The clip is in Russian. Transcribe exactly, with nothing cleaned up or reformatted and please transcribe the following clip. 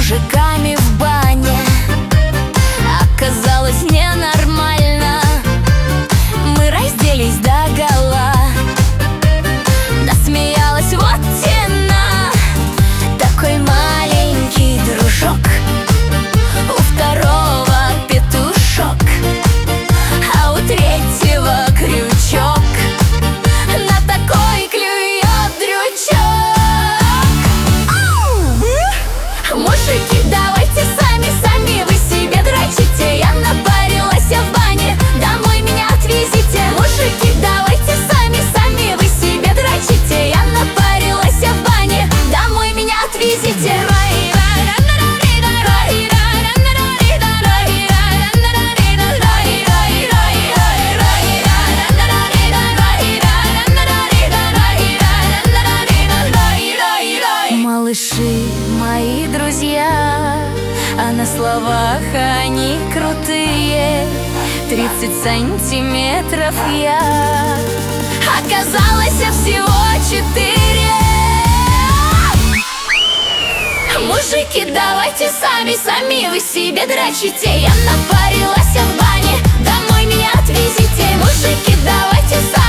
мужиками в бане. Оказалось ненормально. Мы разделись догола. Насмеялась вот тена. Такой маленький дружок, у второго петушок, а у третьего крючок. На такой клюет дрючок. Мужики, давайте сами, сами вы себе дрочите. Я напарилась в бане, домой меня отвезите. Мужики, давайте сами, сами вы себе дрочите. Я напарилась в бане, домой меня отвезите. Малыши мои друзья, а на словах они крутые. Тридцать сантиметров я, оказалось всего четыре. Мужики, давайте сами, сами вы себе дрочите. Я напарилась в бане, домой меня отвезите. Мужики, давайте сами.